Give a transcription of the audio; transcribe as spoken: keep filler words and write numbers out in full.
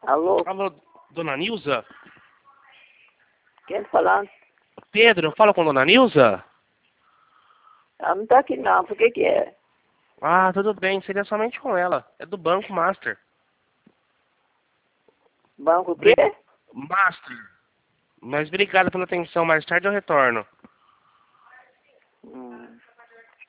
Alô? Alô, dona Nilza? Quem tá falando? Pedro, fala com dona Nilza? Ela não tá aqui não, por que que é? Ah, tudo bem, seria somente com ela. É do Banco Master. Banco o quê? Bri- Master. Mas obrigado pela atenção, mais tarde eu retorno.